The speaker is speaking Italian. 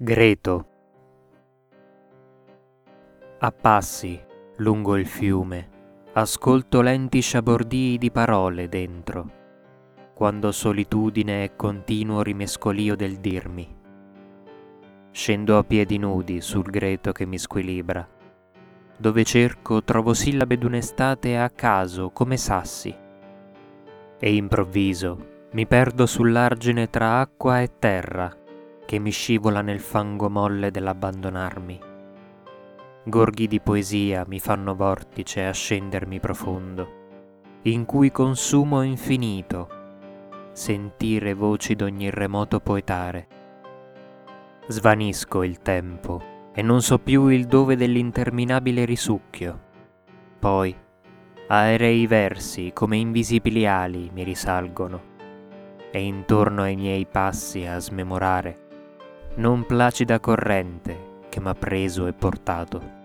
Greto. A passi, lungo il fiume, ascolto lenti sciabordii di parole dentro, quando solitudine e continuo rimescolio del dirmi. Scendo a piedi nudi sul greto che mi squilibra, dove cerco trovo sillabe d'un'estate a caso come sassi, e improvviso mi perdo sull'argine tra acqua e terra che mi scivola nel fango molle dell'abbandonarmi. Gorghi di poesia mi fanno vortice a scendermi profondo, in cui consumo infinito, sentire voci d'ogni remoto poetare. Svanisco il tempo e non so più il dove dell'interminabile risucchio. Poi aerei versi come invisibili ali mi risalgono e intorno ai miei passi a smemorare non placida corrente che m'ha preso e portato.